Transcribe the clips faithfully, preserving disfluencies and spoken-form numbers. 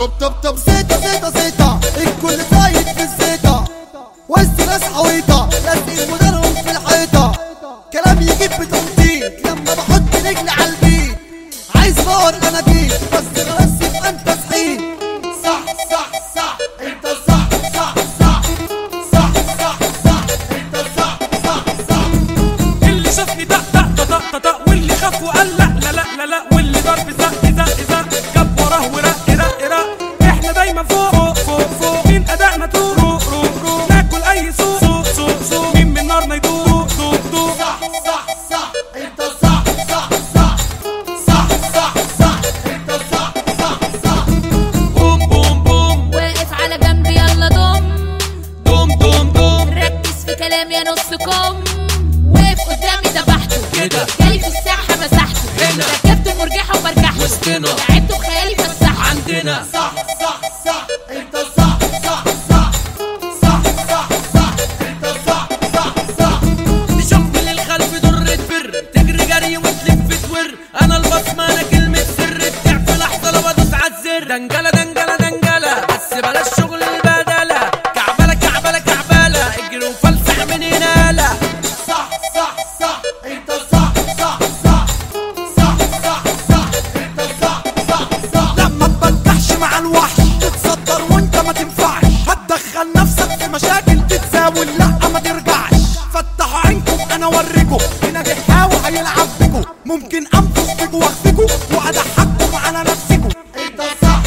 طب طب طب زيطة زيطة زيطة الكل زايد في الزيطة وسط ناس حويطة لازقين مدارهم في الحيطة كلام يجيب بتنطيط لما بحط رجلي على البيت عايز باور اناديل بس خلاص يبقى انت صحيت صح صح صح انت صح صح صح صح صح صح انت صح صح صح اللي شافني دق دق دق دق دق واللي خاف وقال لا لا لا لا لا واللي ضرب زق زق زق جاب وراه ورق رق رق احنا دايما فوق فوق فوق فوق من ادائنا طول رو رو رو ناكل اي سوق سوق سوق سوق مين من نارنا يدوق دوق دوق صح صح صح انت صح صح صح صح صح صح انت صح صح صح بوم بوم بوم واقف على جنب يلا ضم دوم دوم دوم ركز في كلامي يا نص كم واقف قدامي ذبحته كده جاي في الساحة مسحته هنا ركبته مرجحة وبرجحته وسطنا لعبته بخيالي فسحته عندنا صح صح صح انت صح صح صح صح صح صح انت صح صح صح تشوف للخلف در تفر تجري جري وتلف تور انا البصمه انا كلمه سر بتاع في لحظه لو ادوس على الزر دنجله دنجله دنجله بس بلاش شغل البدله كعبله كعبله كعبله اجري وفلسع من هنا لا صح صح صح انت صح صح صح صح صح صح انت صح صح صح لما تبجحش مع الوحش تتصدر وانت ما تنفعش هتدخل نفسك في مشاكل تتزاول لا ما ترجعش فتحوا عينكم انا اوريكم هنا بيحاول هيلعب بيكم ممكن انفخ بيكم واخفيكم واضحككم على نفسكم انت صح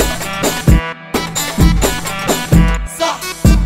صح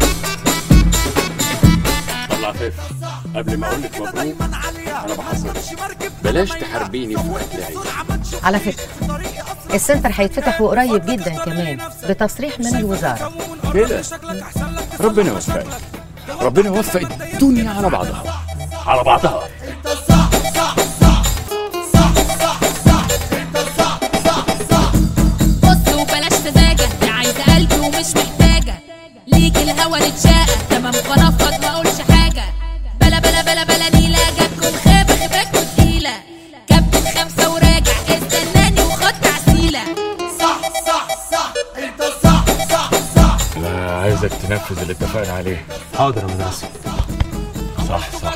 طلع عفاف قبل ما اقولك مبروك انا بحذرك بلاش تحاربيني في اكل عيش. على فكرة السنتر هيتفتح وقريب جدا كمان بتصريح من الوزارة كده ربنا يوفقك ربنا يوفق الدنيا على بعضها على بعضها انت صح صح صح صح صح صح انت صح صح صح بص وبلاش سذاجة دي عايزة قلبي ومش محتاجة ليك الهوا نتشاقى تمام بنفض ما اقولش حاجة بلا بلا بلا بلا نيلة جاتكم خيبة خيباكوا تقيلة كابتن خمسة وراجع استناني وخد تعسيلة صح صح صح انت صح صح صح انا عايزك تنفذ اللي اتفقنا عليه. حاضر يا مدرسة. صح صح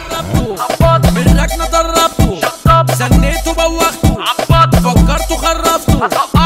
بالركنه دربته زنيته بوخته فكرته خرفته